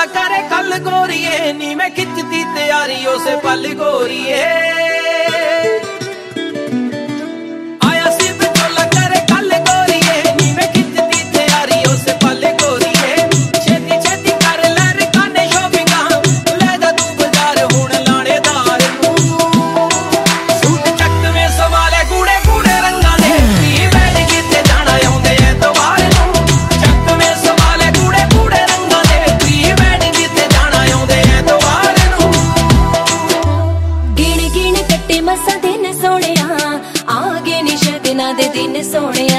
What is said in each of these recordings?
करे कल गोरिए नी मैं खिंचती तैयारियों से पल गोरिए दे दिन सोनिया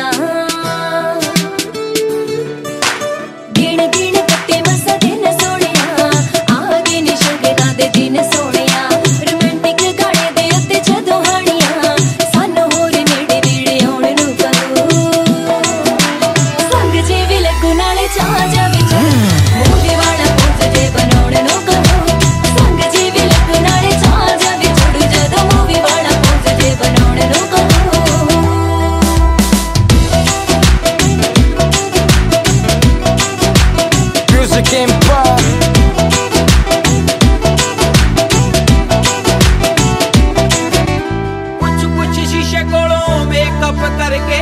गिण गिण कट्टे मसा दिन सोनिया आगे नी शगना दे दिन सोनिया रोमांटिक गाने दे उत्ते जदों हानियां सानू होर नेड़े नेड़े आउण नूं करो संग जे भी लगू नाले चा जावे मूवी वाला पोज जे बनाउण नूं करो संग जे भी लगू नाले चा जावे छोड़ जदों मूवी वाला पोज जे बनाउण नूं करो कुछ शीशे कोलों मेकअप करके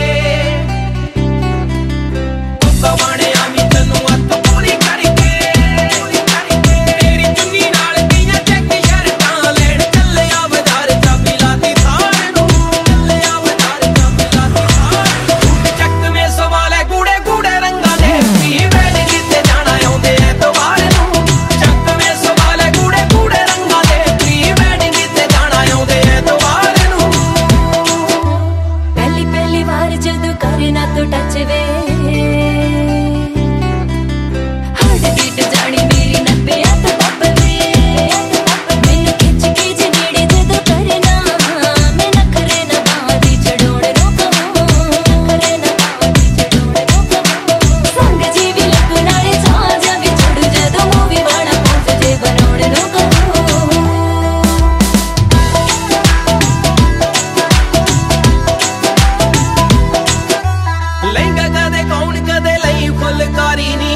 गवाने आमी तन्नू अत पूरी करके तेरी चुन्नी नाल दियां चेक शर्टां लेण चले आ बाजार चाबी लाती थार नू चले आ बाजार चाबी लाती थार चक में सवाल है गूड़े गूड़े रंगां दे पी बैठ जिते जाना आउंदे ऐतवार नू चक में सवाल है गूड़े गूड़े रंगां दे पी बैठ जिते जाना आउंदे ऐतवार नू पहली पहली बार जदों करना तो टच वे हार्ट बीट जानी मेरी नब्बे तो पप वे मैनू खिंच के जे नेड़े जदों करना मैं नखरे ना बादी चढ़ोण नूं कहां नखरे ना बादी चढ़ोण नूं कहां संग जी भी लगू नाले चा जावे छोड़ जदों मूवी वाला पोज जे बनाउण नूं कहां लहंगा कदे कौन कदे लई फुलकारी नी